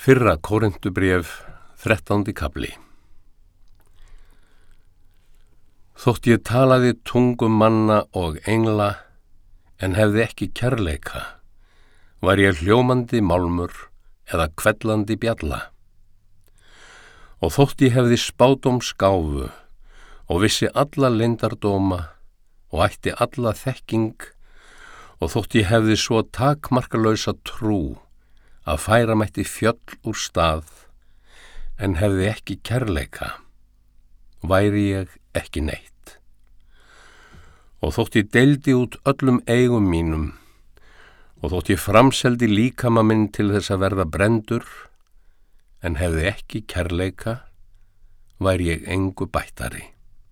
Fyrra Kórinthubréf, 13. kafli. Þótt ég talaði tungum manna og engla, en hefði ekki kærleika, var ég hljómandi málmur eða hvellandi bjalla. Og þótt ég hefði spádómsgáfu og vissi alla leyndardóma og ætti alla þekking, og þótt ég hefði svo takmarkalausa trú að færa mætti fjöll úr stað, en hefði ekki kærleika, væri ég ekki neitt. Og þótt ég deildi út öllum eigum mínum, og þótt ég framseldi líkama minn til þess að verða brenndur, en hefði ekki kærleika, væri ég engu bættari.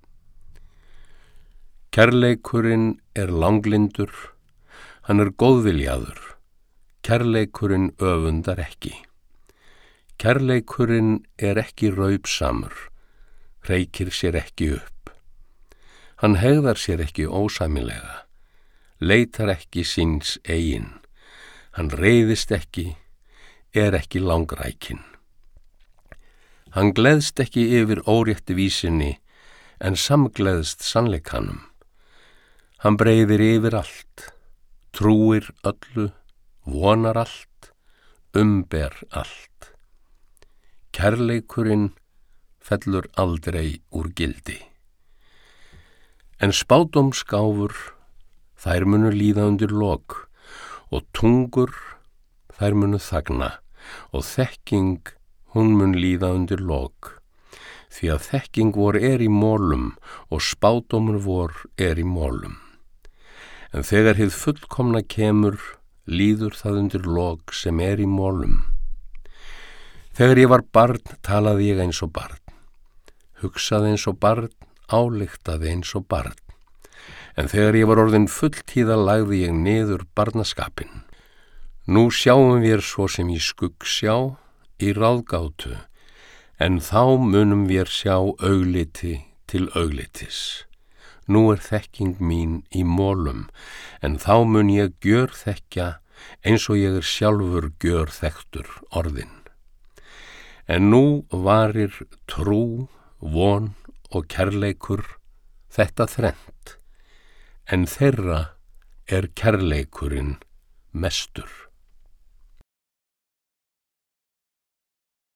Kærleikurinn er langlyndur, hann er góðviljaður, kærleikurinn öfundar ekki. Kærleikurinn er ekki raupsamur, hreykir sér ekki upp. Hann hegðar sér ekki ósæmilega, leitar ekki síns eigin. Hann reiðist ekki, er ekki langrækinn. Hann gleðst ekki yfir órétti vísinni, en samgleðst sannleikanum. Hann breiðir yfir allt, trúir öllu, vonar allt, umber allt. Kærleikurinn fellur aldrei úr gildi. En spádómsgáfur, þær munu líða undir lok, og tungur, þær munu þagna, og þekking, hún mun líða undir lok. Því að þekking vor er í mólum, og spádómur vor er í mólum. En þegar hið fullkomna kemur, líður það undir lok sem er í mólum. Þegar ég var barn, talaði ég eins og barn, hugsaði eins og barn, ályktaði eins og barn. En þegar ég var orðin fulltíða, lagði ég niður barnaskapinn. Nú sjáum við svo sem í skuggsjá, í ráðgátu, en þá munum við sjá augliti til auglitis. Nú er þekking mín í mólum, en þá mun ég gjörþekkja eins og ég er sjálfur gjörþekktur orðinn. En nú varir trú, von og kærleikur, þetta þrennt, en þeirra er kærleikurinn mestur.